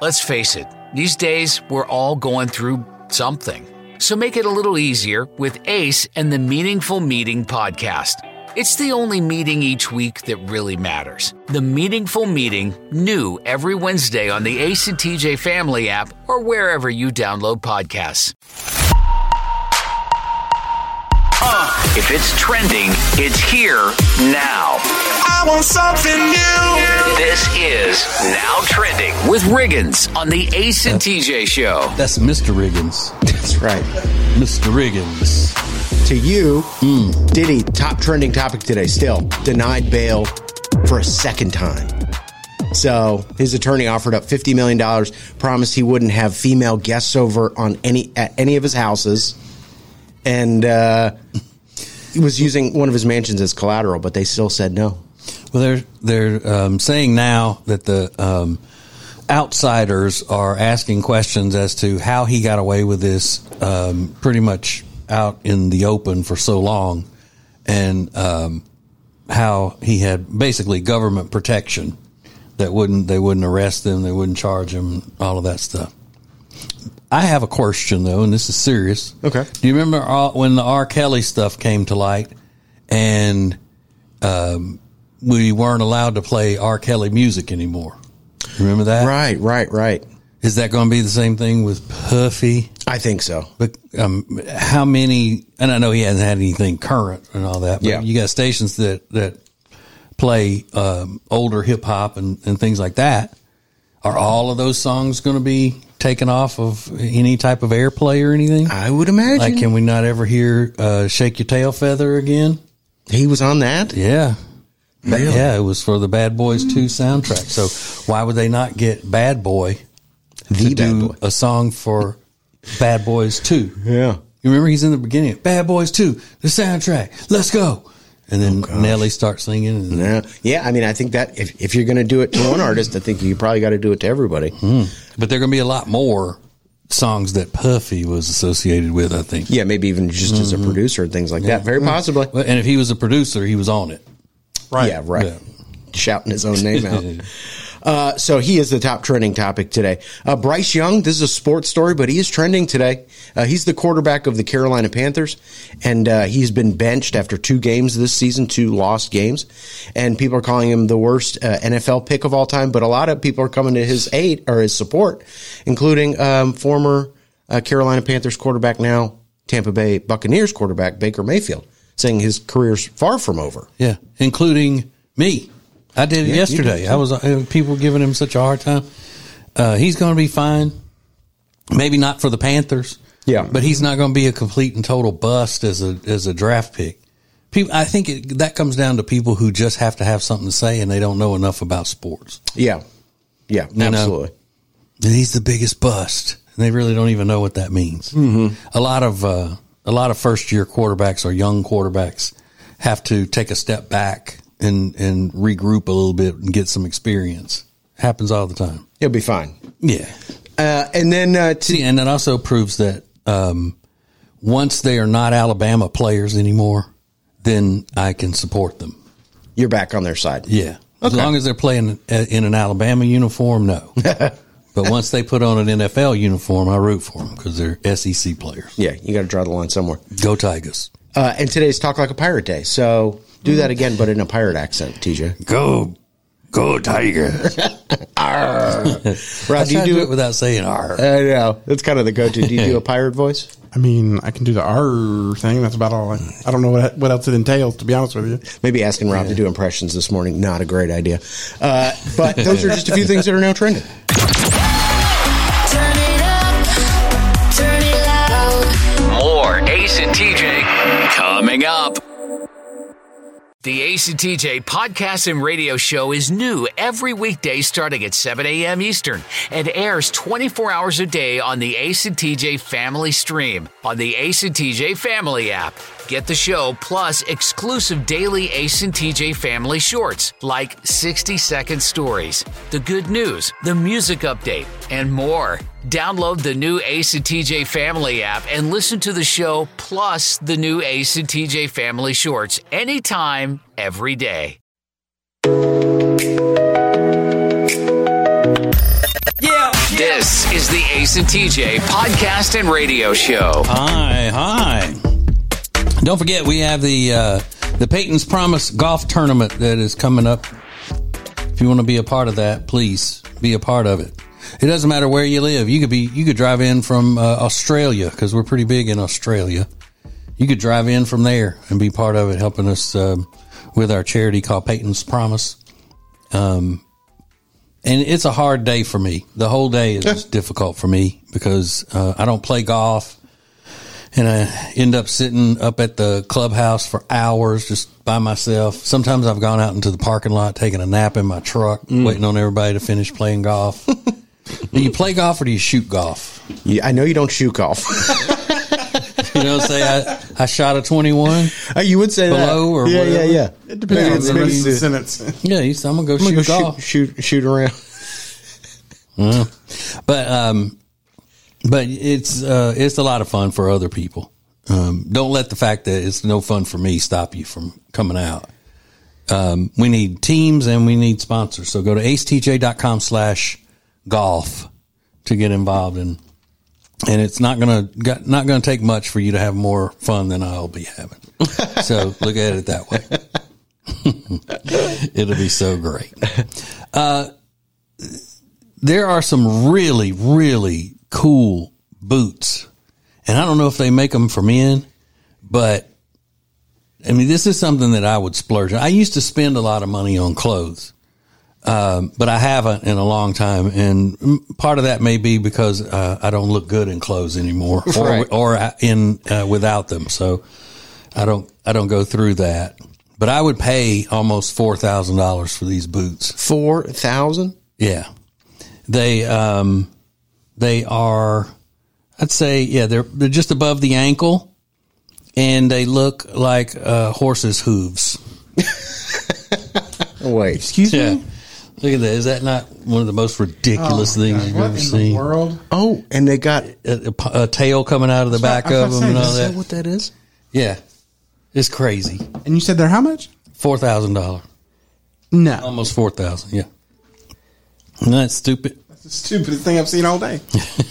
Let's face it, these days we're all going through something. So make it a little easier with Ace and the Meaningful Meeting podcast. It's the only meeting each week that really matters. The Meaningful Meeting, new every Wednesday on the Ace and TJ Family app or wherever you download podcasts. If it's trending, it's here now. I want something new. This is Now Trending with Riggins on the Ace and TJ Show. That's Mr. Riggins. That's right. Mr. Riggins. To you, Diddy, top trending topic today, still denied bail for a second time. So his attorney offered up $50 million, promised he wouldn't have female guests over at any of his houses, and he was using one of his mansions as collateral, but they still said no. Well, they're saying now that the outsiders are asking questions as to how he got away with this, pretty much out in the open for so long, and how he had basically government protection that they wouldn't arrest him, they wouldn't charge him, all of that stuff. I have a question, though, and this is serious. Okay. Do you remember when the R. Kelly stuff came to light and we weren't allowed to play R. Kelly music anymore? Remember that? Right. Is that going to be the same thing with Puffy? I think so. But how many, and I know he hasn't had anything current and all that, but you got stations that play older hip-hop and things like that. Are all of those songs going to be taken off of any type of airplay or anything? I would imagine. Like, can we not ever hear Shake Your Tail Feather again? He was on that? Yeah. Really? Yeah, it was for the Bad Boys 2 soundtrack. So why would they not get Bad Boy to do a song for Bad Boys 2? Yeah. You remember he's in the beginning, Bad Boys 2, the soundtrack, let's go. And then Nelly starts singing. Yeah, I mean, I think that if you're going to do it to one artist, I think you probably got to do it to everybody. But there are going to be a lot more songs that Puffy was associated with, I think. Yeah, maybe even just as a producer and things like that. Very possibly. Well, and if he was a producer, he was on it. Right. Yeah, right. Yeah. Shouting his own name out. So he is the top trending topic today. Bryce Young, this is a sports story, but he is trending today. He's the quarterback of the Carolina Panthers, and he's been benched after 2 games this season, 2 lost games. And people are calling him the worst NFL pick of all time, but a lot of people are coming to his aid or his support, including former Carolina Panthers quarterback, now Tampa Bay Buccaneers quarterback Baker Mayfield, saying his career's far from over. Yeah, including me. I did it yesterday. I was people were giving him such a hard time. He's going to be fine. Maybe not for the Panthers. Yeah, but he's not going to be a complete and total bust as a draft pick. People, I think that comes down to people who just have to have something to say and they don't know enough about sports. Yeah, absolutely. And he's the biggest bust, and they really don't even know what that means. Mm-hmm. A lot of first year quarterbacks or young quarterbacks have to take a step back and regroup a little bit and get some experience. Happens all the time. He'll be fine. Yeah. And then, and that also proves that, once they are not Alabama players anymore, then I can support them. You're back on their side. Yeah. Okay. As long as they're playing in an Alabama uniform, no. But once they put on an NFL uniform, I root for them because they're SEC players. Yeah. You got to draw the line somewhere. Go Tigers. And today's Talk Like a Pirate Day. So do that again, but in a pirate accent, TJ. Go Tigers. Rob, do you do it without saying R? I know. That's kind of the go-to. Do you do a pirate voice? I mean, I can do the R thing. That's about all. I don't know what else it entails, to be honest with you. Maybe asking Rob to do impressions this morning, not a great idea. But those are just a few things that are now trending. Turn it up, turn it loud. More Ace and TJ coming up. The Ace and TJ podcast and radio show is new every weekday starting at 7 a.m. Eastern and airs 24 hours a day on the Ace and TJ Family Stream on the Ace and TJ Family app. Get the show plus exclusive daily Ace and TJ Family shorts like 60-second stories, the good news, the music update, and more. Download the new Ace and TJ Family app and listen to the show plus the new Ace and TJ Family shorts anytime, every day. This is the Ace and TJ podcast and radio show. Hi. Don't forget, we have the Peyton's Promise golf tournament that is coming up. If you want to be a part of that, please be a part of it. It doesn't matter where you live. You could drive in from Australia, because we're pretty big in Australia. You could drive in from there and be part of it, helping us with our charity called Peyton's Promise. And it's a hard day for me. The whole day is just difficult for me because I don't play golf, and I end up sitting up at the clubhouse for hours just by myself. Sometimes I've gone out into the parking lot, taking a nap in my truck, waiting on everybody to finish playing golf. Do you play golf or do you shoot golf? Yeah, I know you don't shoot golf. You don't say I shot a 21. You would say below that. or yeah, whatever. Yeah. It depends on the rest of the sentence. Yeah, I'm gonna go shoot golf. Shoot around. But it's a lot of fun for other people. Don't let the fact that it's no fun for me stop you from coming out. We need teams and we need sponsors. So go to acetj.com/golf to get involved in. And it's not gonna take much for you to have more fun than I'll be having. So look at it that way. It'll be so great. There are some really, really cool boots, and I don't know if they make them for men, but I mean, this is something that I would splurge on. I used to spend a lot of money on clothes. But I haven't in a long time, and part of that may be because I don't look good in clothes anymore, or without them. So I don't go through that. But I would pay almost $4,000 for these boots. $4,000? Yeah, they are. I'd say they're just above the ankle, and they look like horses' hooves. Wait, excuse me. Look at that. Is that not one of the most ridiculous things you've ever seen? What in the world? Oh, and they got a tail coming out of the back of them and all that. Is that what that is? Yeah. It's crazy. And you said they're how much? $4,000. No. Almost $4,000, yeah. Isn't that stupid? That's the stupidest thing I've seen all day.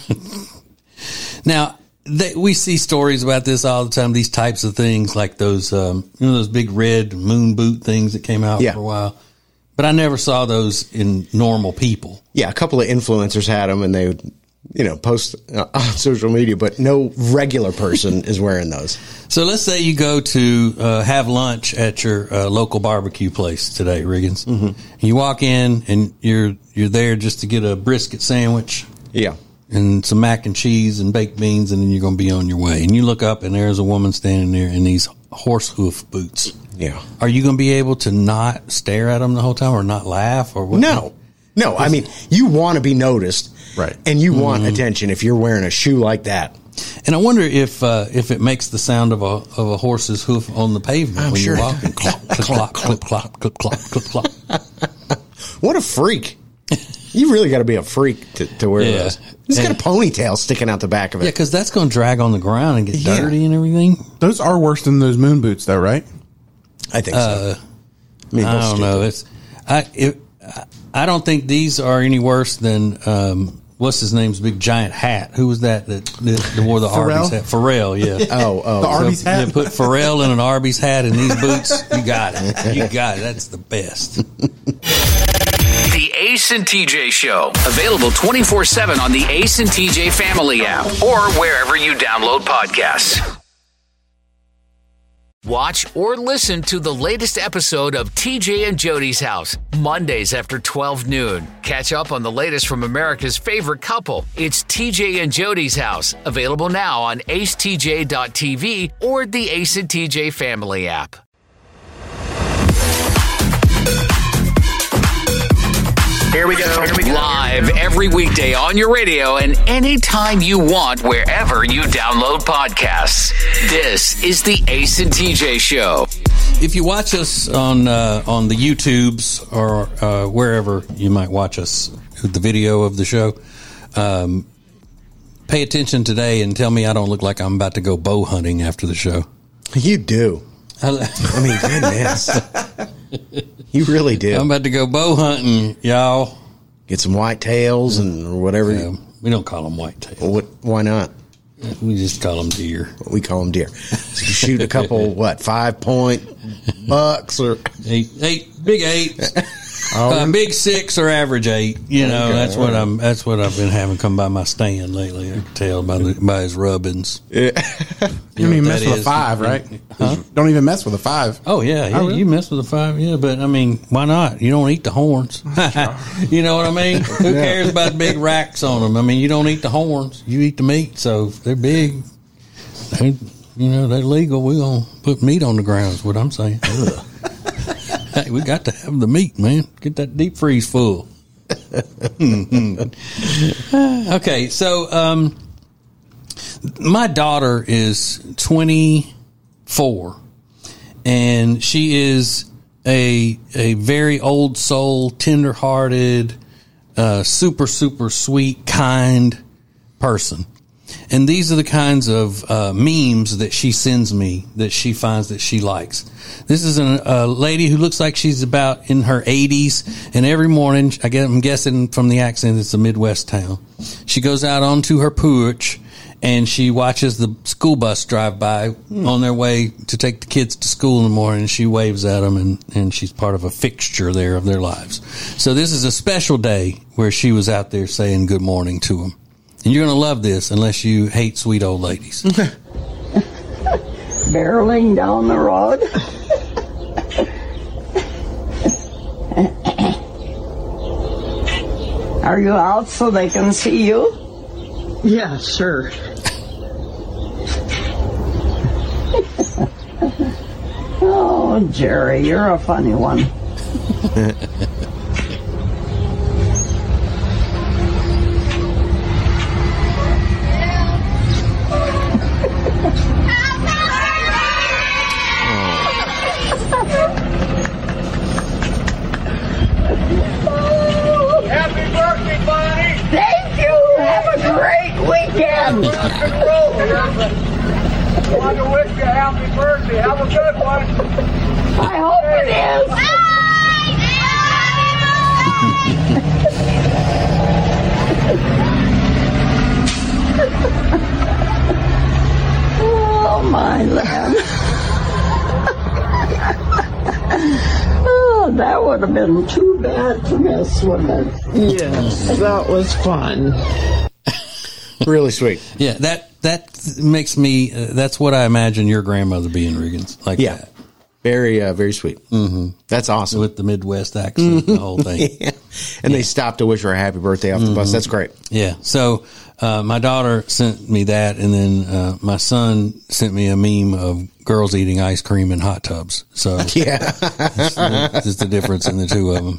Now, we see stories about this all the time, these types of things, like those, those big red moon boot things that came out for a while. But I never saw those in normal people. Yeah, a couple of influencers had them, and they would, post on social media, but no regular person is wearing those. So let's say you go to have lunch at your local barbecue place today, Riggins. Mm-hmm. You walk in, and you're there just to get a brisket sandwich. Yeah. And some mac and cheese and baked beans, and then you're going to be on your way. And you look up, and there's a woman standing there in these horse hoof boots. Yeah. Are you going to be able to not stare at them the whole time or not laugh or what? No. I mean, you want to be noticed. Right. And you want attention if you're wearing a shoe like that. And I wonder if it makes the sound of a horse's hoof on the pavement when you're walking. Clop, clip, clop, clip, clop, clip, clop, clip, clop. What a freak. You really got to be a freak to wear those. He's got a ponytail sticking out the back of it. Yeah, because that's going to drag on the ground and get dirty and everything. Those are worse than those moon boots, though, right? I think so. I don't know. I don't think these are any worse than what's his name's big giant hat. Who was that wore the Arby's hat? Pharrell, yeah. Oh, the Arby's hat. You put Pharrell in an Arby's hat and these boots. You got it. You got it. That's the best. The Ace and TJ Show. Available 24/7 on the Ace and TJ Family app or wherever you download podcasts. Watch or listen to the latest episode of TJ and Jody's House, Mondays after 12 noon. Catch up on the latest from America's favorite couple. It's TJ and Jody's House, available now on acetj.tv or the Ace and TJ Family app. Here we go. Live every weekday on your radio and anytime you want, wherever you download podcasts. This is the Ace and TJ Show. If you watch us on the YouTubes or wherever you might watch us, the video of the show, pay attention today and tell me I don't look like I'm about to go bow hunting after the show. You do. I mean, goodness. You really do. I'm about to go bow hunting, y'all. Get some whitetails and whatever. Yeah, we don't call them whitetail. Why not? We just call them deer. We call them deer. So you shoot a couple, 5-point bucks or eight, big 8s. Big 6 or average 8. You know, okay, that's what I've been having come by my stand lately. I can tell by his rubbings. Yeah. You don't even mess with a 5, right? Huh? Don't even mess with a 5. Oh yeah, really? You mess with a 5, yeah. But I mean, why not? You don't eat the horns. You know what I mean? Who cares about big racks on them? I mean, you don't eat the horns. You eat the meat. So if they're big, they're legal. We're gonna put meat on the ground. Is what I'm saying. Hey, we got to have the meat, man. Get that deep freeze full. Okay, so my daughter is 24, and she is a very old soul, tender-hearted, super, super sweet, kind person. And these are the kinds of memes that she sends me that she finds that she likes. This is a lady who looks like she's about in her 80s, and every morning, I'm guessing from the accent, it's a Midwest town. She goes out onto her porch, and she watches the school bus drive by on their way to take the kids to school in the morning, and she waves at them, and she's part of a fixture there of their lives. So this is a special day where she was out there saying good morning to them. And you're going to love this unless you hate sweet old ladies. Barreling down the road. Are you out so they can see you? Yeah, sure. Oh, Jerry, you're a funny one. Thank you. Have a great weekend. I want to wish you a happy birthday. Have a good one. I hope it is. Oh, my land. Oh, that would have been too bad to miss, wouldn't it? Yes, that was fun. Really sweet. Yeah, that makes me. That's what I imagine your grandmother being, Riggins. Like that. Very, very sweet. Mm-hmm. That's awesome. With the Midwest accent, the whole thing. Yeah. And they stopped to wish her a happy birthday off the bus. That's great. Yeah. So my daughter sent me that, and then my son sent me a meme of girls eating ice cream in hot tubs. So yeah, that's the difference in the two of them.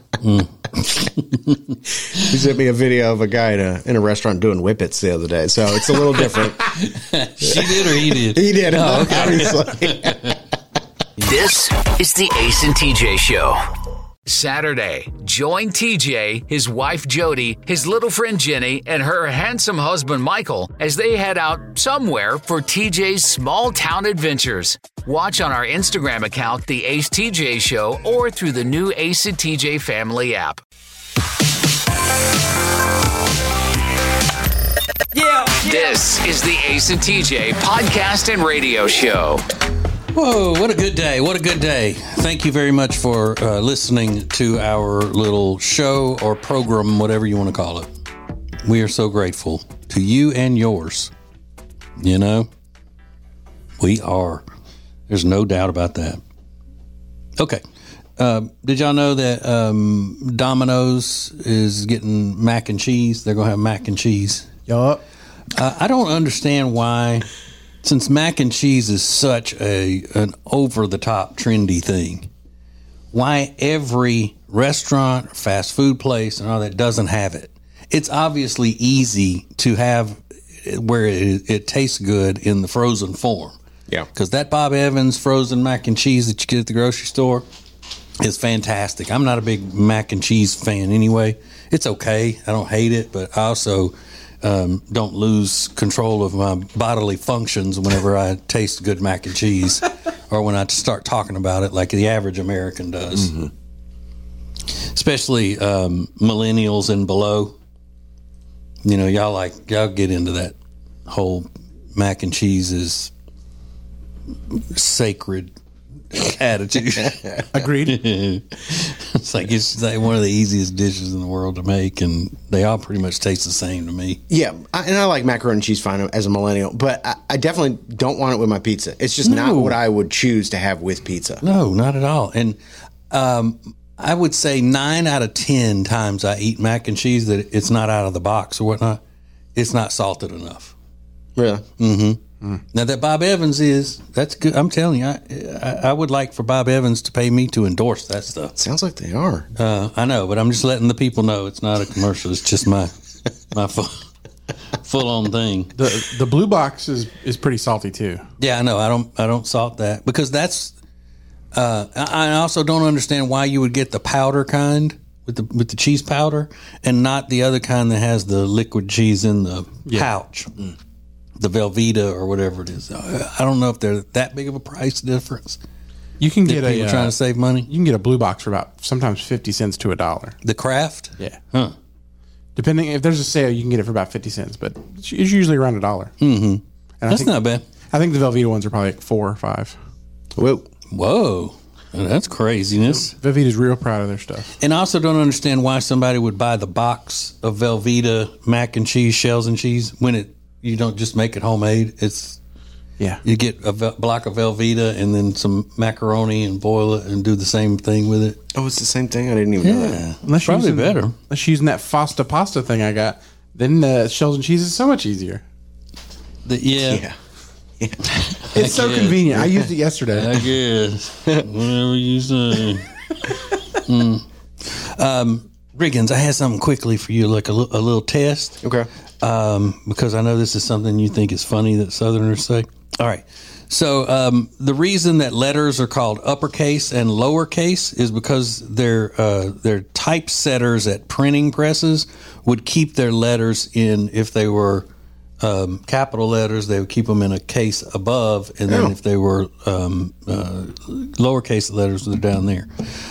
He sent me a video of a guy in a restaurant doing whippets the other day. So it's a little different. She did or he did? He did. Oh, okay. Obviously. This is the Ace and TJ Show. Saturday, join TJ, his wife Jody, his little friend Jenny, and her handsome husband Michael as they head out somewhere for TJ's small town adventures. Watch on our Instagram account, The Ace TJ Show, or through the new Ace and TJ Family app. Yeah. This is the Ace and TJ podcast and radio show. Whoa, what a good day. What a good day. Thank you very much for listening to our little show or program, whatever you want to call it. We are so grateful to you and yours. You know, we are. There's no doubt about that. Okay. Did y'all know that Domino's is getting mac and cheese? They're going to have mac and cheese. Yup. I don't understand why, since mac and cheese is such an over-the-top trendy thing, why every restaurant, fast food place, and all that doesn't have it. It's obviously easy to have where it tastes good in the frozen form. Yeah. Because that Bob Evans frozen mac and cheese that you get at the grocery store is fantastic. I'm not a big mac and cheese fan anyway. It's okay. I don't hate it, but I also don't lose control of my bodily functions whenever I taste good mac and cheese or when I start talking about it like the average American does. Mm-hmm. especially millennials and below. You know, y'all get into that whole mac and cheese is sacred attitude. Agreed. It's like one of the easiest dishes in the world to make, and they all pretty much taste the same to me. Yeah, and I like macaroni and cheese fine as a millennial, but I definitely don't want it with my pizza. It's just not what I would choose to have with pizza. No, not at all. And I would say 9 out of 10 times I eat mac and cheese that it's not out of the box or whatnot. It's not salted enough. Really? Mm-hmm. Now that Bob Evans that's good. I'm telling you, I would like for Bob Evans to pay me to endorse that stuff. Sounds like they are. I know, but I'm just letting the people know it's not a commercial. It's just my full on thing. The blue box is pretty salty too. Yeah, I know. I don't salt that because that's. I also don't understand why you would get the powder kind with the cheese powder and not the other kind that has the liquid cheese in the pouch, the Velveeta or whatever it is. I don't know if they're that big of a price difference. You can get people trying to save money. You can get a blue box for about sometimes 50 cents to $1. The Kraft, yeah, huh? Depending if there's a sale, you can get it for about 50 cents, but it's usually around $1. Mm-hmm. That's not bad. I think the Velveeta ones are probably like 4 or 5. Whoa. That's craziness. Velveeta's real proud of their stuff. And I also don't understand why somebody would buy the box of Velveeta mac and cheese, shells and cheese, when you don't just make it homemade. You get a block of Velveeta and then some macaroni and boil it and do the same thing with it. Oh, it's the same thing? I didn't even know that. Unless probably better. Unless you're using that Fasta pasta thing I got, then shells and cheese is so much easier. Yeah. It's so convenient. I used it yesterday. I guess. Whatever you say. Riggins, I had something quickly for you, like a little test. Okay. Because I know this is something you think is funny that Southerners say. All right. So the reason that letters are called uppercase and lowercase is because their typesetters at printing presses would keep their letters in, if they were capital letters, they would keep them in a case above, and then if they were lowercase letters, they're down there.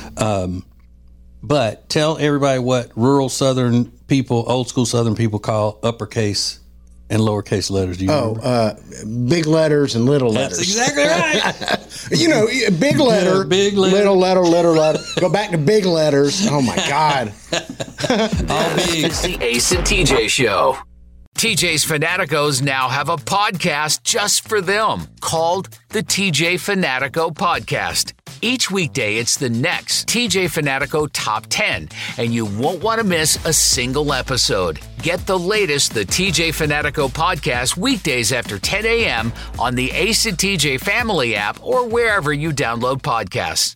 But tell everybody what rural Southern people, old school Southern people, call uppercase and lowercase letters. Do you remember? Big letters and little letters. That's exactly right. You know, big letter, big letter, little letter. Go back to big letters. Oh my God. All big. It's the Ace and TJ Show. TJ's Fanaticos now have a podcast just for them called the TJ Fanatico Podcast. Each weekday, it's the next TJ Fanatico Top 10, and you won't want to miss a single episode. Get the latest, the TJ Fanatico Podcast, weekdays after 10 a.m. on the Ace and TJ Family app or wherever you download podcasts.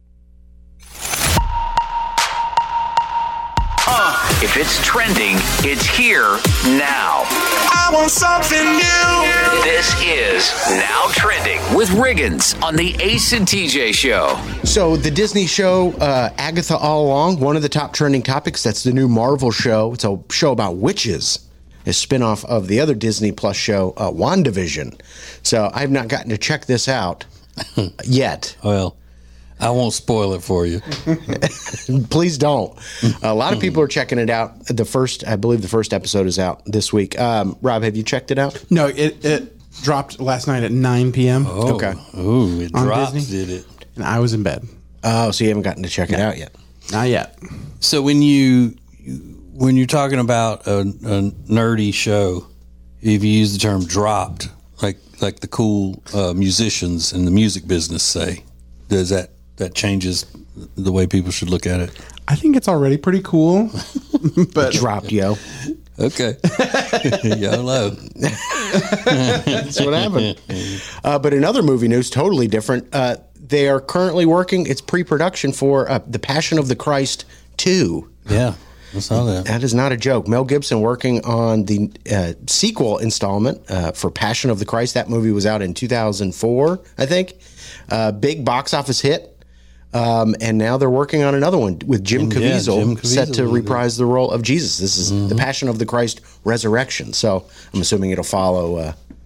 If it's trending, it's here now. I want something new. This is Now Trending with Riggins on the Ace and TJ Show. So the Disney show, Agatha All Along, one of the top trending topics, that's the new Marvel show. It's a show about witches, a spinoff of the other Disney Plus show, WandaVision. So I've not gotten to check this out yet. Well, I won't spoil it for you. Please don't. A lot of people are checking it out. I believe the first episode is out this week. Rob, have you checked it out? No, it dropped last night at 9 p.m. Oh, okay. Ooh, it On dropped, Disney? did it? And I was in bed. Oh, so you haven't gotten to check it out yet? Not yet. So when you're talking about a nerdy show, if you use the term dropped, like the cool musicians in the music business say, does that changes the way people should look at it? I think it's already pretty cool. But Dropped, yo. Okay. YOLO. That's what happened. But in other movie news, totally different. They are currently working, it's pre-production for The Passion of the Christ 2. Yeah, I saw that. That is not a joke. Mel Gibson working on the sequel installment for Passion of the Christ. That movie was out in 2004, I think. Big box office hit. And now they're working on another one with Jim Caviezel, set to reprise the role of Jesus. This is The Passion of the Christ Resurrection. So I'm assuming it'll follow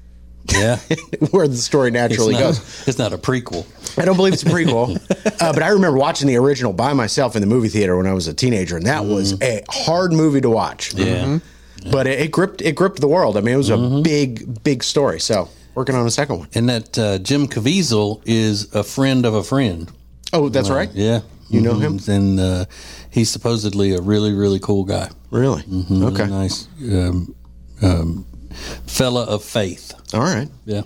Yeah. where the story naturally goes. It's not a prequel. I don't believe it's a prequel. But I remember watching the original by myself in the movie theater when I was a teenager, and that was a hard movie to watch. Yeah. But it gripped the world. I mean, it was a big story. So working on a second one. And that Jim Caviezel is a friend of a friend. Oh, that's right? Yeah. You know him? And he's supposedly a really, really cool guy. Really? Okay. Nice fella of faith. All right. Yeah.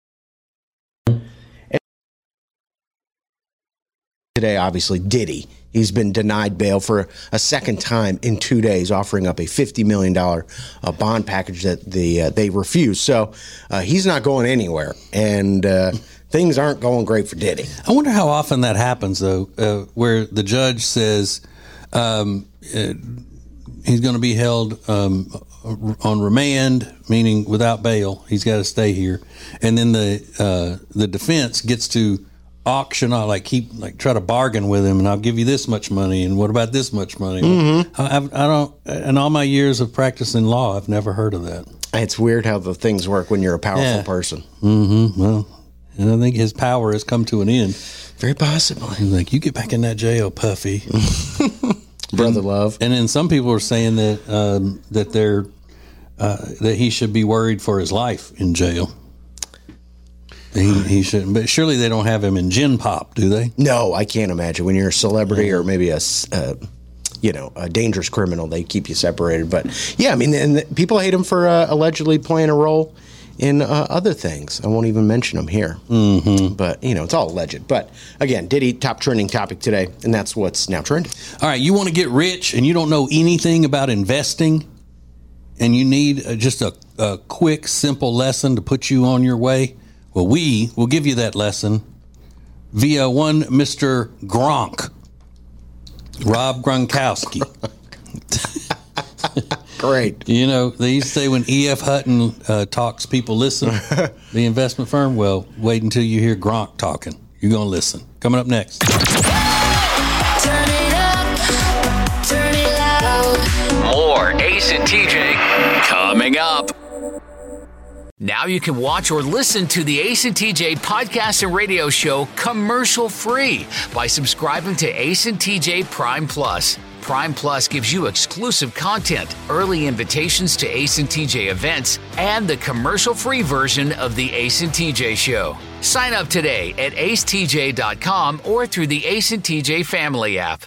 Today, obviously, Diddy. He's been denied bail for a second time in 2 days, offering up a $50 million bond package that they refused. So he's not going anywhere. And things aren't going great for Diddy. I wonder how often that happens, though, where the judge says he's going to be held on remand, meaning without bail. He's got to stay here. And then the defense gets to auction off, try to bargain with him, and I'll give you this much money, and what about this much money? I don't, in all my years of practicing law, I've never heard of that. It's weird how the things work when you're a powerful person. Well, and I think his power has come to an end. Very possibly. He's like, you get back in that jail, Puffy. Brother love. And then some people are saying that that he should be worried for his life in jail. He shouldn't, but surely they don't have him in Gin Pop, do they? No, I can't imagine. When you're a celebrity or maybe a dangerous criminal, they keep you separated. But yeah, I mean, and people hate him for allegedly playing a role in other things. I won't even mention them here. But it's all alleged. But again, Diddy, top trending topic today, and that's what's now trending. All right, you want to get rich and you don't know anything about investing, and you need just a quick, simple lesson to put you on your way. Well, we will give you that lesson via one Mr. Gronk, Rob Gronkowski. Great. They used to say when E.F. Hutton talks, people listen, the investment firm. Well, wait until you hear Gronk talking. You're going to listen. Coming up next. Turn it up, turn it loud. More Ace and TJ coming up. Now you can watch or listen to the Ace and TJ podcast and radio show commercial free by subscribing to Ace and TJ Prime Plus. Prime Plus gives you exclusive content, early invitations to Ace and TJ events, and the commercial-free version of the Ace and TJ show. Sign up today at acetj.com or through the Ace and TJ family app.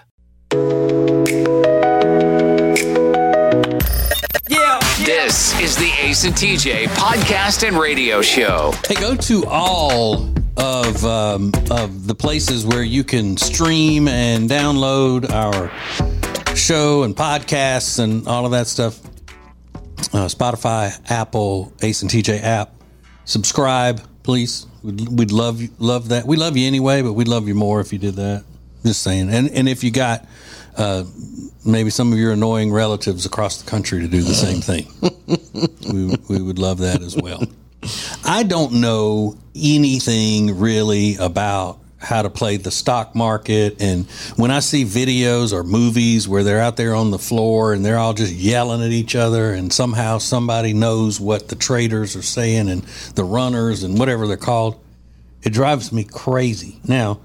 This is the Ace and TJ podcast and radio show. Hey, go to all of the places where you can stream and download our show and podcasts and all of that stuff. Spotify, Apple, Ace and TJ app. Subscribe, please. We'd love that. We love you anyway, but we'd love you more if you did that. Just saying. And if you got maybe some of your annoying relatives across the country to do the same thing, we would love that as well. I don't know anything really about how to play the stock market, and when I see videos or movies where they're out there on the floor and they're all just yelling at each other, and somehow somebody knows what the traders are saying and the runners and whatever they're called, it drives me crazy. Now,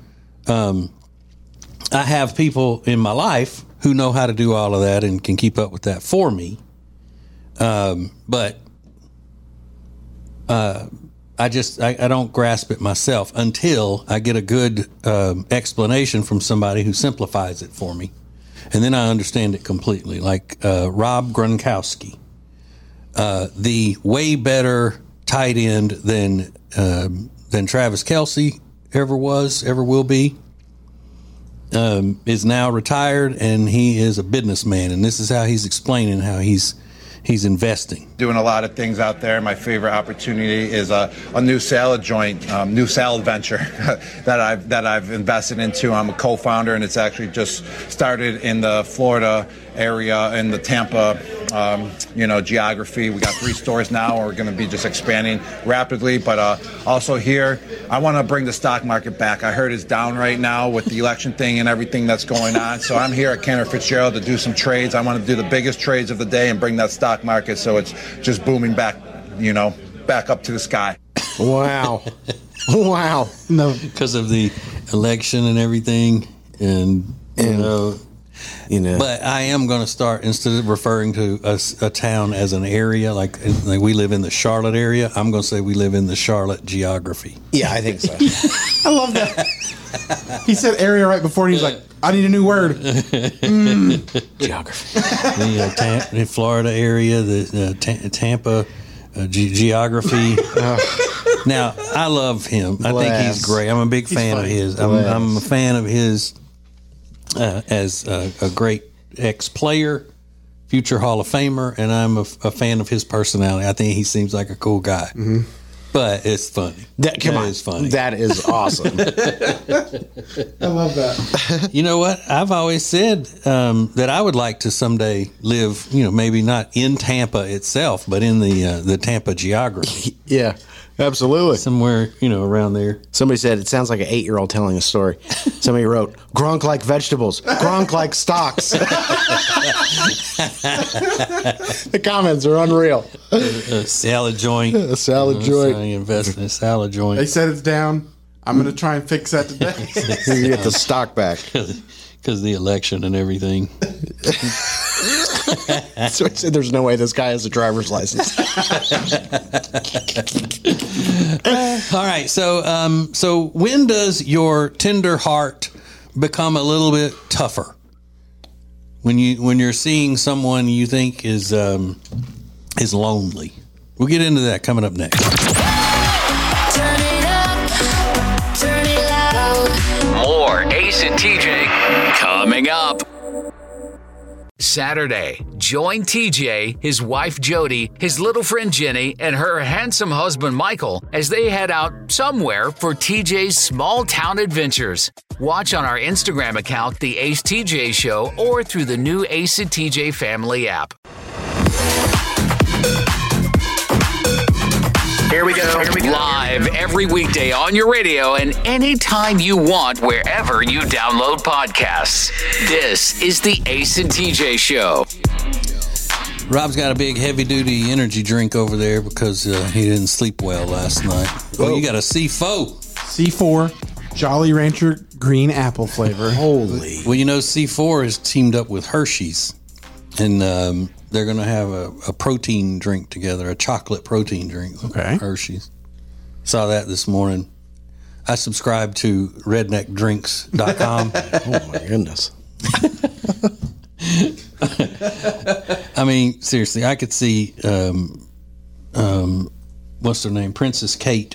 I have people in my life who know how to do all of that and can keep up with that for me. But I don't grasp it myself until I get a good explanation from somebody who simplifies it for me. And then I understand it completely. Like Rob Gronkowski, the way better tight end than Travis Kelce ever was, ever will be, is now retired, and he is a businessman. And this is how he's explaining how he's investing. Doing a lot of things out there. My favorite opportunity is a new salad joint, new salad venture that I've invested into. I'm a co-founder, and it's actually just started in the Florida area, in the Tampa, geography. We got 3 stores now, and we're going to be just expanding rapidly. But also here, I want to bring the stock market back. I heard it's down right now with the election thing and everything that's going on. So I'm here at Cantor Fitzgerald to do some trades. I want to do the biggest trades of the day and bring that stock market so it's just booming back, back up to the sky. Wow. Wow. No, because of the election and everything, and you know. But I am going to start, instead of referring to a town as an area, like we live in the Charlotte area, I'm going to say we live in the Charlotte geography. Yeah, I think so. I love that. He said area right before, and he's like, I need a new word. Geography. The Florida area, the Tampa geography. Now, I love him. I think he's great. I'm a big fan of his. I'm a fan of his as a great ex-player, future Hall of Famer, and I'm a fan of his personality. I think he seems like a cool guy. Mm-hmm. But it's funny. That is funny. That is awesome. I love that. You know what? I've always said that I would like to someday live, maybe not in Tampa itself, but in the Tampa geography. Yeah, absolutely. Somewhere, around there. Somebody said it sounds like an 8-year-old telling a story. Somebody wrote, Gronk like vegetables, Gronk like stocks. The comments are unreal. A salad joint. A salad joint. So you invest in a salad joint. They said it's down. I'm going to try and fix that today. You get the stock back. Because of the election and everything. So I said there's no way this guy has a driver's license. All right. So when does your tender heart become a little bit tougher? When you're seeing someone you think is lonely. We'll get into that coming up next. Turn it up, turn it loud. More Ace and TJ coming up. Saturday, join TJ, his wife Jody, his little friend Jenny, and her handsome husband Michael as they head out somewhere for TJ's small town adventures. Watch on our Instagram account, The Ace TJ Show, or through the new Ace and TJ Family app. Here we go. Live every weekday on your radio and anytime you want, wherever you download podcasts. This is the Ace and TJ Show. Rob's got a big heavy-duty energy drink over there because he didn't sleep well last night. Oh, you got a C4. C4 Jolly Rancher green apple flavor. Holy. Well, C4 is teamed up with Hershey's, and they're going to have a protein drink together, a chocolate protein drink with Hershey's. Saw that this morning. I subscribe to redneckdrinks.com. Oh, my goodness. I mean, seriously, I could see, what's her name? Princess Kate.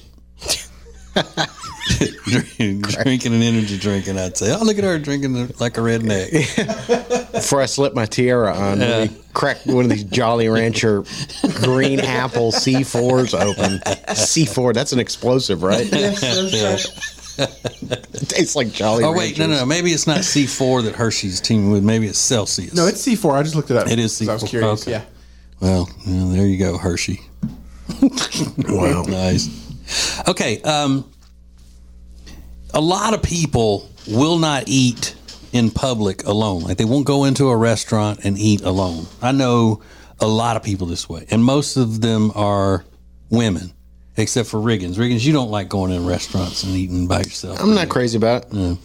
Drinking an energy drink, and I'd say, oh, look at her drinking like a redneck. Before I slip my tiara on, let me crack one of these Jolly Rancher green apple C4s open. C4, that's an explosive, right? Yes, that's right. It tastes like Jolly Ranchers. Oh, wait, no. Maybe it's not C4 that Hershey's teaming with. Maybe it's Celsius. No, it's C4. I just looked it up. It is C4. I was curious, okay. yeah. Well, there you go, Hershey. Wow. Nice. Okay, a lot of people will not eat in public alone. Like, they won't go into a restaurant and eat alone. I know a lot of people this way, and most of them are women, except for Riggins. Riggins, you don't like going in restaurants and eating by yourself. I'm not crazy about it. No.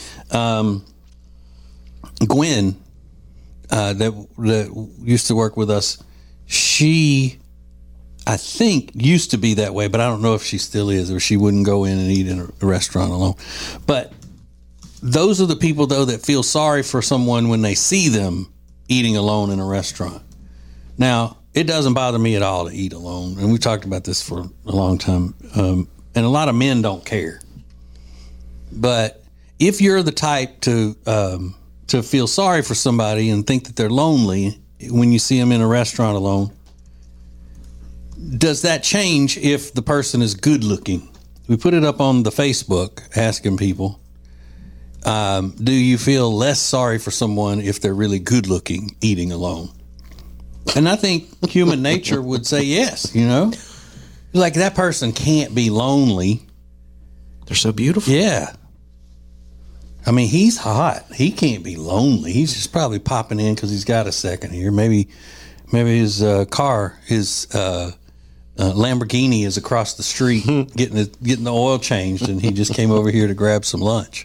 Gwen, that used to work with us, she, I think, used to be that way, but I don't know if she still is, or she wouldn't go in and eat in a restaurant alone. But those are the people, though, that feel sorry for someone when they see them eating alone in a restaurant. Now, it doesn't bother me at all to eat alone, and we've talked about this for a long time, and a lot of men don't care. But if you're the type to feel sorry for somebody and think that they're lonely when you see them in a restaurant alone, does that change if the person is good looking? We put it up on the Facebook asking people, do you feel less sorry for someone if they're really good looking eating alone? And I think human nature would say yes, Like, that person can't be lonely. They're so beautiful. Yeah. I mean, he's hot. He can't be lonely. He's just probably popping in because he's got a second here. Maybe his car is Lamborghini is across the street getting the oil changed, and he just came over here to grab some lunch.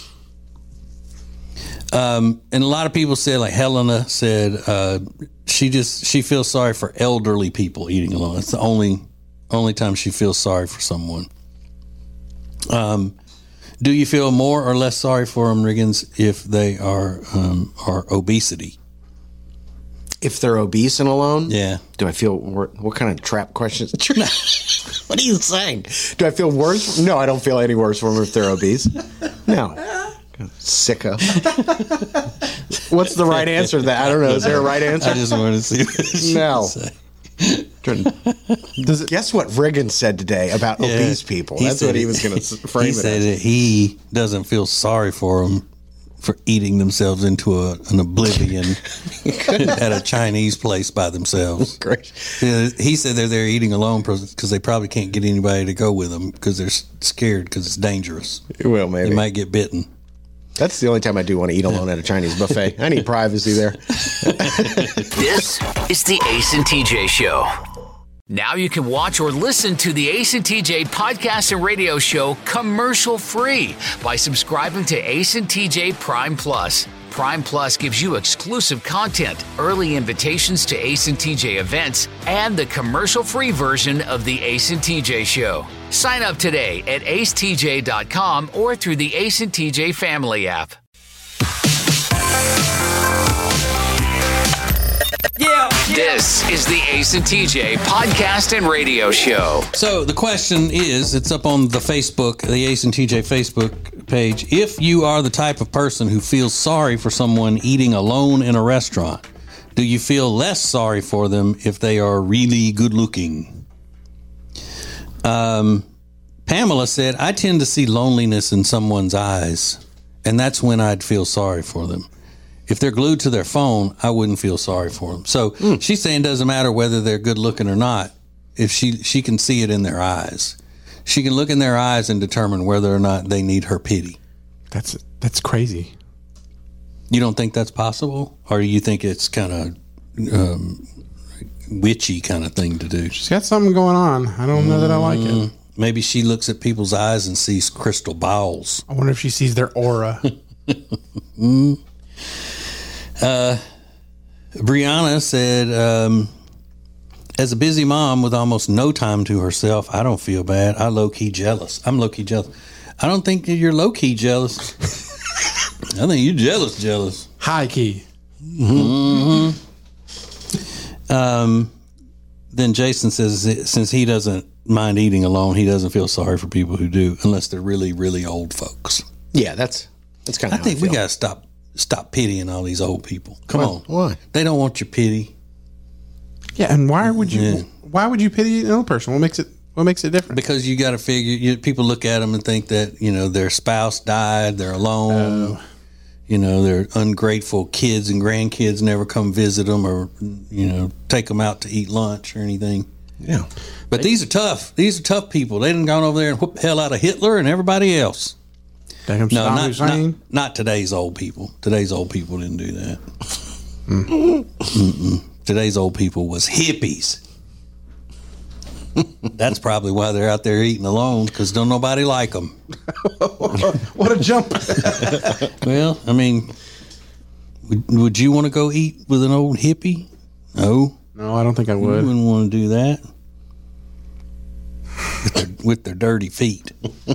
And a lot of people said, like Helena said, she feels sorry for elderly people eating alone. It's the only time she feels sorry for someone. Do you feel more or less sorry for them, Riggins, if they are obesity? If they're obese and alone? Yeah. Do I feel what kind of trap questions? What are you saying? Do I feel worse? No, I don't feel any worse for them if they're obese. No. Sicko. What's the right answer to that? I don't know. Is there a right answer? I just wanted to see what she No. would say. Guess what Riggins said today about obese people? That's what he was going to frame it as. He said that he doesn't feel sorry for them for eating themselves into an oblivion at a Chinese place by themselves. Great. He said they're there eating alone because they probably can't get anybody to go with them because they're scared because it's dangerous. Well, maybe. They might get bitten. That's the only time I do want to eat alone at a Chinese buffet. I need privacy there. This is the Ace and TJ Show. Now you can watch or listen to the Ace and TJ podcast and radio show commercial free by subscribing to Ace and TJ Prime Plus. Prime Plus gives you exclusive content, early invitations to Ace and TJ events, and the commercial-free version of the Ace and TJ Show. Sign up today at acetj.com or through the Ace and TJ family app. Yeah. This is the Ace and TJ podcast and radio show. So the question is, it's up on the Facebook, the Ace and TJ Facebook page. If you are the type of person who feels sorry for someone eating alone in a restaurant, do you feel less sorry for them if they are really good looking? Pamela said, I tend to see loneliness in someone's eyes, and that's when I'd feel sorry for them. If they're glued to their phone, I wouldn't feel sorry for them. So she's saying it doesn't matter whether they're good looking or not. If she can see it in their eyes, she can look in their eyes and determine whether or not they need her pity. That's crazy. You don't think that's possible? Or you think it's kind of witchy kind of thing to do? She's got something going on. I don't know that I like it. Maybe she looks at people's eyes and sees crystal balls. I wonder if she sees their aura. Brianna said, as a busy mom with almost no time to herself, I don't feel bad. I'm low-key jealous. I don't think that you're low-key jealous. I think you're jealous. High key. Mm-hmm. Then Jason says, since he doesn't mind eating alone, he doesn't feel sorry for people who do, unless they're really, really old folks. Yeah, that's kind of. I think we got to stop pitying all these old people. Come on. Why? They don't want your pity. Yeah, and why would you pity an old person? What makes it different? Because you got to figure, people look at them and think that, their spouse died, they're alone, they're ungrateful kids and grandkids never come visit them or, take them out to eat lunch or anything. Yeah. But these are tough. These are tough people. They done gone over there and whooped the hell out of Hitler and everybody else. No, not today's old people. Today's old people didn't do that. Today's old people was hippies. That's probably why they're out there eating alone, because don't nobody like them. What a jump. Well, I mean, would you want to go eat with an old hippie? No, I don't think I would. You wouldn't want to do that. With their dirty feet.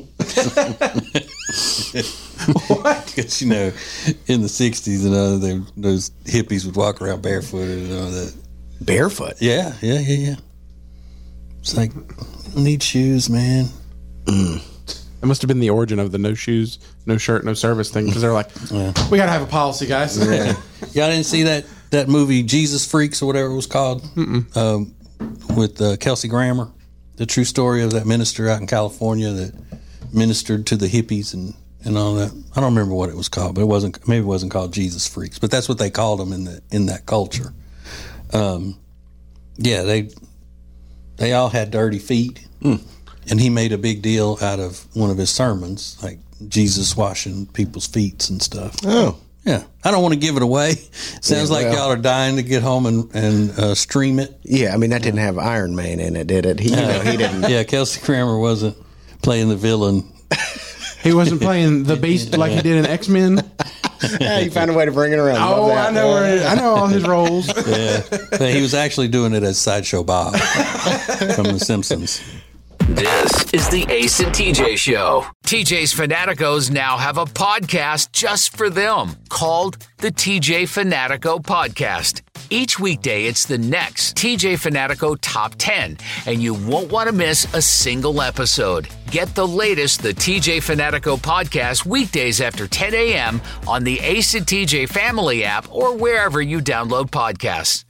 What? Because, in the 60s, those hippies would walk around barefooted and all that. Barefoot? Yeah. It's like, I don't need shoes, man. That must have been the origin of the no shoes, no shirt, no service thing, because they're like, we got to have a policy, guys. Yeah. Y'all didn't see that movie, Jesus Freaks, or whatever it was called, with Kelsey Grammer? The true story of that minister out in California that ministered to the hippies and all that. I don't remember what it was called, but maybe it wasn't called Jesus Freaks, but that's what they called them in that culture. They all had dirty feet, and he made a big deal out of one of his sermons, like Jesus washing people's feet and stuff. Oh, Yeah. I don't want to give it away. Sounds like y'all are dying to get home and stream it. Yeah, I mean, that didn't have Iron Man in it, did it? He didn't. Yeah, Kelsey Grammer wasn't playing the villain. He wasn't playing the Beast like he did in X-Men. Yeah, you found a way to bring it around. Oh, I know all his roles. Yeah. But he was actually doing it as Sideshow Bob from The Simpsons. This is the Ace and TJ Show. TJ's Fanaticos now have a podcast just for them called the TJ Fanatico Podcast. Each weekday, it's the next TJ Fanatico Top 10, and you won't want to miss a single episode. Get the latest, the TJ Fanatico Podcast, weekdays after 10 a.m. on the Ace and TJ Family app or wherever you download podcasts.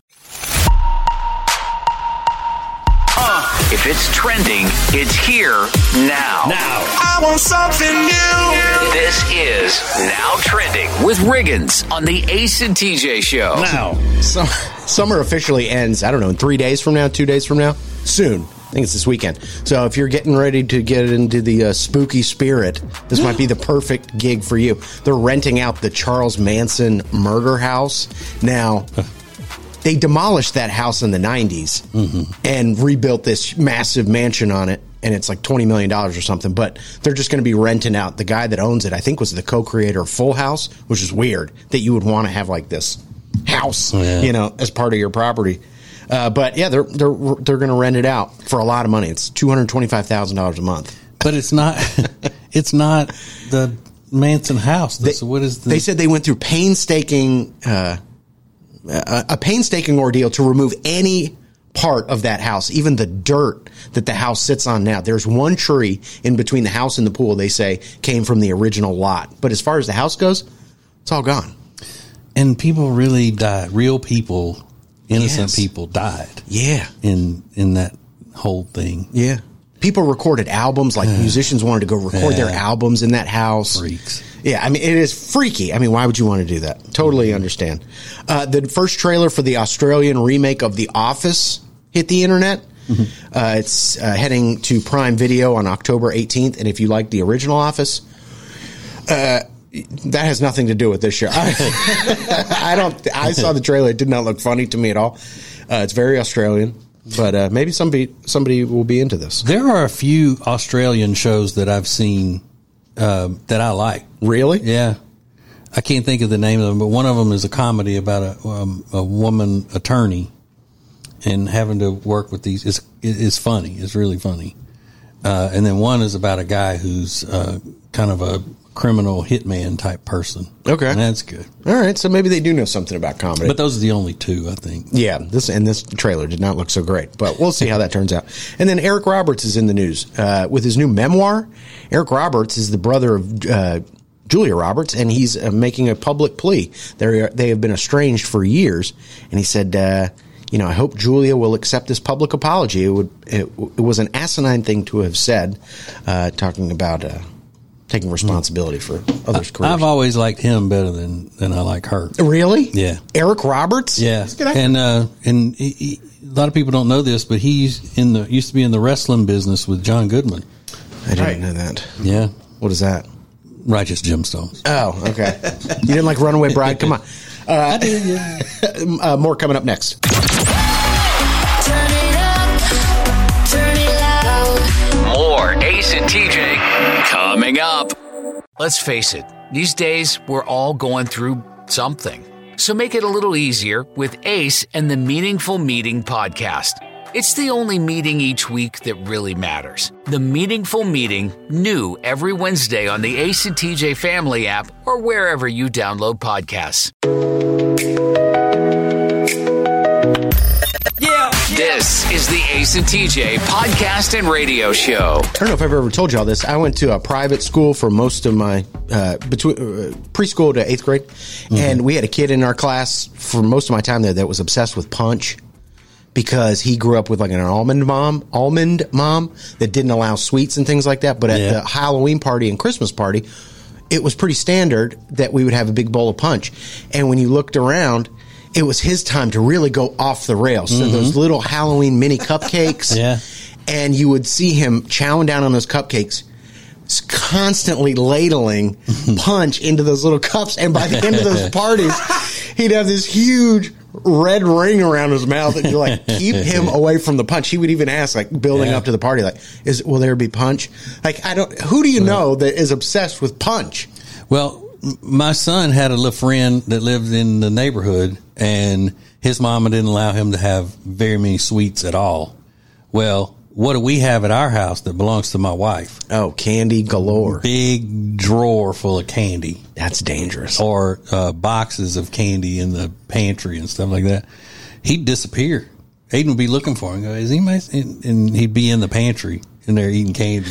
If it's trending, it's here now. I want something new. This is Now Trending with Riggins on the Ace and TJ Show. Now. So, summer officially ends, I don't know, in 3 days from now, 2 days from now? Soon. I think it's this weekend. So if you're getting ready to get into the spooky spirit, this might be the perfect gig for you. They're renting out the Charles Manson murder house. Now, they demolished that house in the 90s and rebuilt this massive mansion on it, and it's like $20 million or something. But they're just going to be renting out. The guy that owns it, I think, was the co-creator of Full House, which is weird that you would want to have like this house, as part of your property. But yeah, they're going to rent it out for a lot of money. It's $225,000 a month. But it's not the Manson house. What is They said they went through painstaking a painstaking ordeal to remove any part of that house, even the dirt that the house sits on now. There's one tree in between the house and the pool, they say, came from the original lot. But as far as the house goes, it's all gone. And people really died. Real people, innocent people died. Yeah. In that whole thing. Yeah. People recorded albums, like musicians wanted to go record their albums in that house. Freaks. Yeah, I mean, it is freaky. I mean, why would you want to do that? Totally understand. The first trailer for the Australian remake of The Office hit the internet. It's heading to Prime Video on October 18th. And if you like the original Office, that has nothing to do with this show. I saw the trailer. It did not look funny to me at all. It's very Australian. But maybe somebody will be into this. There are a few Australian shows that I've seen that I like. Really? Yeah. I can't think of the name of them, but one of them is a comedy about a woman attorney and having to work with these. It's funny. It's really funny. And then one is about a guy who's kind of a criminal hitman type person. Okay. And that's good. All right. So maybe they do know something about comedy. But those are the only two, I think. Yeah. This trailer did not look so great, but we'll see how that turns out. And then Eric Roberts is in the news with his new memoir. Eric Roberts is the brother of Julia Roberts, and he's making a public plea. They have been estranged for years, and he said, I hope Julia will accept this public apology. It was an asinine thing to have said, talking about taking responsibility for others' careers. I've always liked him better than I like her. Really? Yeah. Eric Roberts? Yeah. And a lot of people don't know this, but he's used to be in the wrestling business with John Goodman. I didn't know that. Yeah. What is that? Righteous Gemstones. Oh, okay. You didn't like Runaway Bride? Come on. I did, yeah. More coming up next. Turn it up, turn it loud. More Ace and TJ coming up. Let's face it, these days we're all going through something. So make it a little easier with Ace and the Meaningful Meeting podcast. It's the only meeting each week that really matters. The Meaningful Meeting, new every Wednesday on the Ace and TJ Family app or wherever you download podcasts. Yeah. This is the Ace and TJ podcast and radio show. I don't know if I've ever told you all this. I went to a private school for most of my between preschool to 8th grade, and we had a kid in our class for most of my time there that was obsessed with Punch. Because he grew up with like an almond mom that didn't allow sweets and things like that. But at the Halloween party and Christmas party, it was pretty standard that we would have a big bowl of Punch. And when you looked around, it was his time to really go off the rails. So those little Halloween mini cupcakes. Yeah. And you would see him chowing down on those cupcakes, constantly ladling punch into those little cups. And by the end of those parties, he'd have this huge red ring around his mouth, and you're like, keep him away from the punch. He would even ask, like, building up to the party, like, will there be punch? Like, who do you know that is obsessed with punch? Well, my son had a little friend that lived in the neighborhood, and his mama didn't allow him to have very many sweets at all. Well, what do we have at our house that belongs to my wife? Oh, candy galore. Big drawer full of candy. That's dangerous. Or boxes of candy in the pantry and stuff like that. He'd disappear. Aiden would be looking for him. Go, is anybody? And he'd be in the pantry in there eating candy.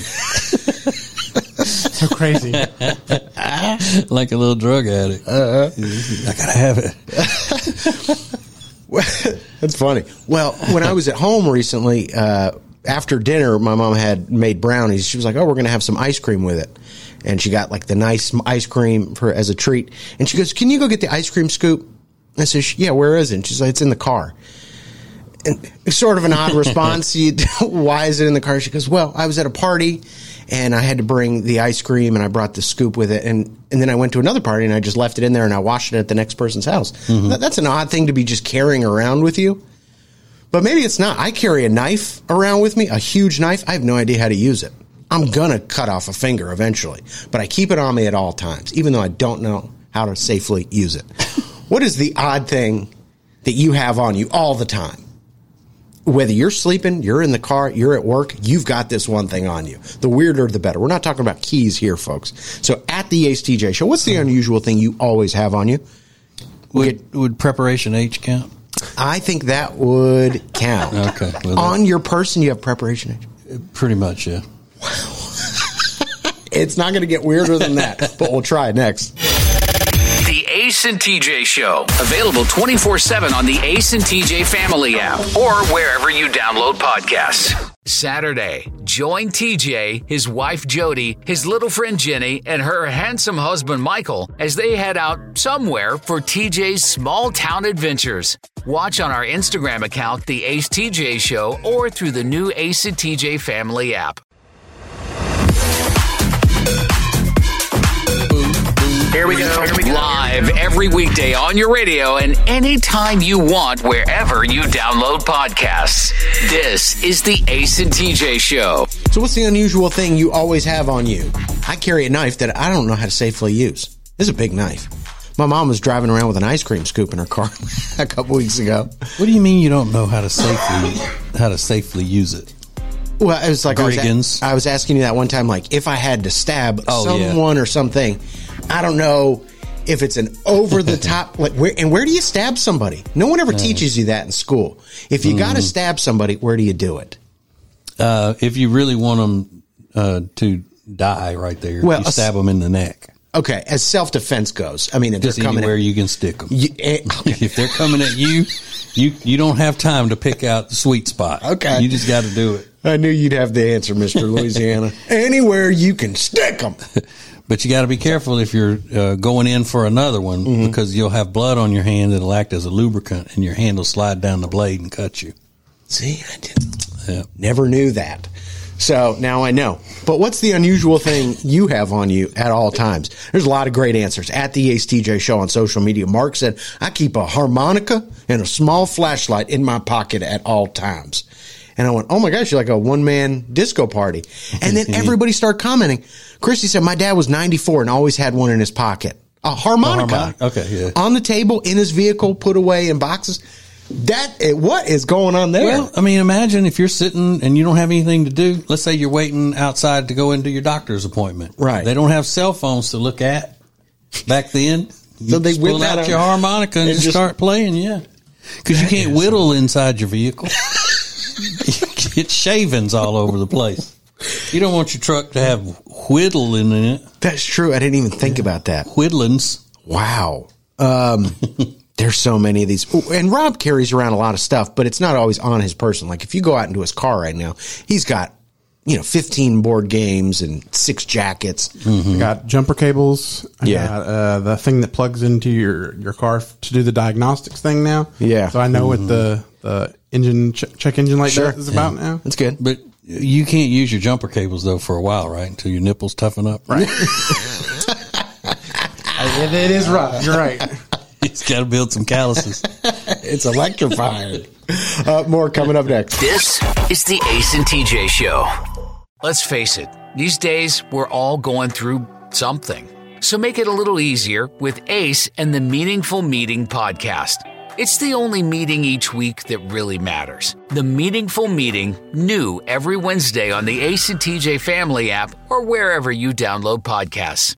So crazy. Like a little drug addict. I gotta have it. That's funny. Well, when I was at home recently, after dinner, my mom had made brownies. She was like, "Oh, we're going to have some ice cream with it," and she got like the nice ice cream as a treat. And she goes, "Can you go get the ice cream scoop?" I said, "Yeah, where is it?" And she's like, "It's in the car." And it's sort of an odd response. Why is it in the car? She goes, "Well, I was at a party and I had to bring the ice cream and I brought the scoop with it. And then I went to another party and I just left it in there and I washed it at the next person's house." Mm-hmm. That's an odd thing to be just carrying around with you. But maybe it's not. I carry a knife around with me, a huge knife. I have no idea how to use it. I'm going to cut off a finger eventually, but I keep it on me at all times, even though I don't know how to safely use it. What is the odd thing that you have on you all the time? Whether you're sleeping, you're in the car, you're at work, you've got this one thing on you. The weirder, the better. We're not talking about keys here, folks. So at the Ace TJ Show, what's the unusual thing you always have on you? Would Preparation H count? I think that would count. Okay. Well, on your person, you have Preparation H? Pretty much, yeah. It's not going to get weirder than that, but we'll try next. The Ace and TJ Show. Available 24/7 on the Ace and TJ Family app or wherever you download podcasts. Saturday, join TJ, his wife Jody, his little friend Jenny, and her handsome husband Michael as they head out somewhere for TJ's small town adventures. Watch on our Instagram account, The Ace TJ Show, or through the new Ace and TJ Family app. Here we go. Live every weekday on your radio and anytime you want, wherever you download podcasts. This is the Ace and TJ Show. So what's the unusual thing you always have on you? I carry a knife that I don't know how to safely use. This is a big knife. My mom was driving around with an ice cream scoop in her car a couple weeks ago. What do you mean you don't know how to safely use it? Well, it was like I was asking you that one time, like if I had to stab someone or something, I don't know if it's an over-the-top, like where do you stab somebody? No one ever teaches you that in school. If you got to stab somebody, where do you do it? If you really want them to die right there, you stab them in the neck. Okay, as self-defense goes, I mean, if just they're coming anywhere you can stick them. If they're coming at you, you don't have time to pick out the sweet spot. Okay. You just got to do it. I knew you'd have the answer, Mr. Louisiana. Anywhere you can stick them. But you got to be careful if you're going in for another one because you'll have blood on your hand that'll act as a lubricant and your hand will slide down the blade and cut you. See, never knew that. So now I know. But what's the unusual thing you have on you at all times? There's a lot of great answers. At the Ace TJ Show on social media, Mark said, I keep a harmonica and a small flashlight in my pocket at all times. And I went, oh my gosh, you're like a one-man disco party. And then everybody started commenting. Christy said, my dad was 94 and always had one in his pocket. A harmonica. Okay, yeah. On the table, in his vehicle, put away in boxes. What is going on there? Well, I mean, imagine if you're sitting and you don't have anything to do. Let's say you're waiting outside to go into your doctor's appointment. Right. They don't have cell phones to look at back then. So they pull out your harmonica and just start playing, yeah. Because you can't whittle inside your vehicle. You get shavings all over the place. You don't want your truck to have whittling in it. That's true. I didn't even think about that. Whittlings. Wow. There's so many of these. And Rob carries around a lot of stuff, but it's not always on his person. Like if you go out into his car right now, he's got, 15 board games and 6 jackets. I got jumper cables. I got the thing that plugs into your car to do the diagnostics thing now. Yeah. So I know what the engine check engine light is about now. That's good. But You can't use your jumper cables, though, for a while, right? Until your nipples toughen up. Right. It is rough. You're right. It's got to build some calluses. It's electrifying. More coming up next. This is the Ace and TJ Show. Let's face it, these days we're all going through something. So make it a little easier with Ace and the Meaningful Meeting podcast. It's the only meeting each week that really matters. The Meaningful Meeting, new every Wednesday on the Ace and TJ Family app or wherever you download podcasts.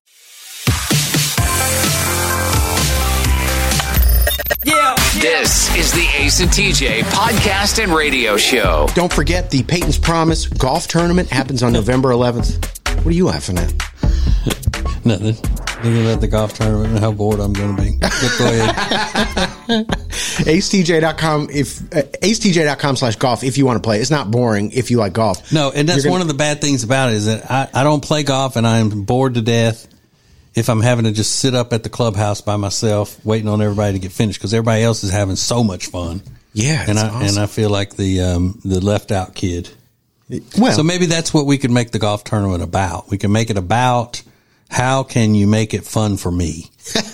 Yeah. This is the Ace and TJ podcast and radio show. Don't forget the Peyton's Promise golf tournament happens on November 11th. What are you laughing at? Nothing. Thinking about the golf tournament and how bored I'm going to be. Go ahead. AceTJ.com AceTJ.com/golf if you want to play. It's not boring if you like golf. No, and that's one of the bad things about it is that I don't play golf and I'm bored to death if I'm having to just sit up at the clubhouse by myself waiting on everybody to get finished because everybody else is having so much fun. Yeah, and I feel like the left out kid. Well, so maybe that's what we could make the golf tournament about. We can make it about how can you make it fun for me?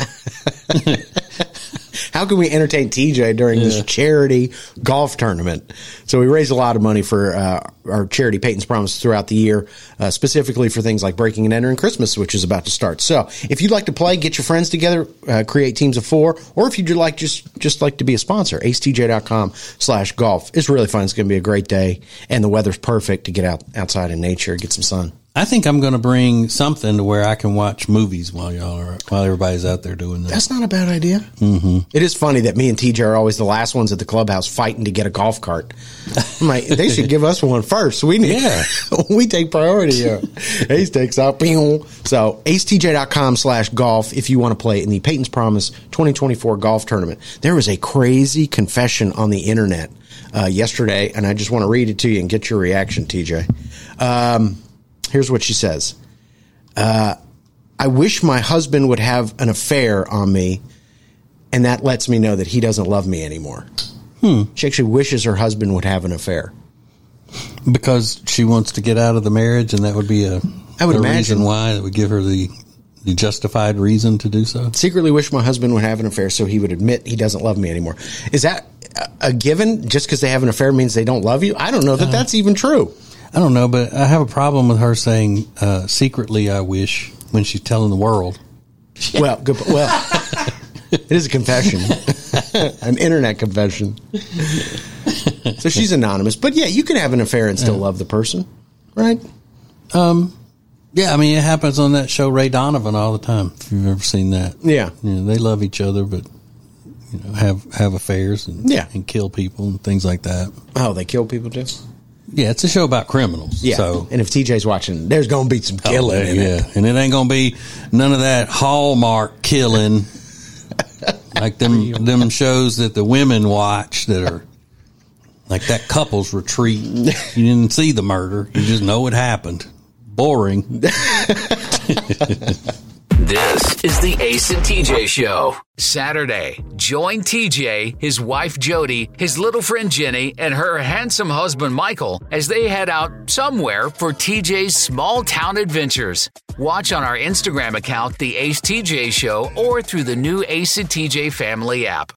How can we entertain TJ during this charity golf tournament? So we raise a lot of money for our charity Peyton's Promise throughout the year, specifically for things like Breaking and Entering Christmas, which is about to start. So if you'd like to play, get your friends together, create teams of 4, or if you'd like just like to be a sponsor, AceTJ.com/golf. It's really fun. It's going to be a great day, and the weather's perfect to get outside in nature, get some sun. I think I'm going to bring something to where I can watch movies while everybody's out there doing that. That's not a bad idea. Mm-hmm. It is funny that me and TJ are always the last ones at the clubhouse fighting to get a golf cart. I'm like, they should give us one first. We take priority here. Ace takes out. So AceTJ.com/golf if you want to play in the Peyton's Promise 2024 golf tournament. There was a crazy confession on the internet yesterday, and I just want to read it to you and get your reaction, TJ. Here's what she says. I wish my husband would have an affair on me, and that lets me know that he doesn't love me anymore. She actually wishes her husband would have an affair. Because she wants to get out of the marriage, and that would be a reason why. That would give her the justified reason to do so. Secretly wish my husband would have an affair so he would admit he doesn't love me anymore. Is that a given? Just because they have an affair means they don't love you? I don't know that that's even true. I don't know, but I have a problem with her saying secretly I wish when she's telling the world. Well, it is a confession, an internet confession. So she's anonymous, but yeah, you can have an affair and still love the person, right? Yeah, I mean it happens on that show Ray Donovan all the time. If you've ever seen that, yeah, they love each other, but have affairs and kill people and things like that. Oh, they kill people too. Yeah, it's a show about criminals. Yeah, so. And if TJ's watching, there's going to be some killing in it. And it ain't going to be none of that Hallmark killing like them shows that the women watch that are like that Couples Retreat. You didn't see the murder. You just know it happened. Boring. This is the Ace and TJ Show. Saturday, join TJ, his wife Jody, his little friend Jenny, and her handsome husband Michael as they head out somewhere for TJ's small town adventures. Watch on our Instagram account, The Ace TJ Show, or through the new Ace and TJ Family app.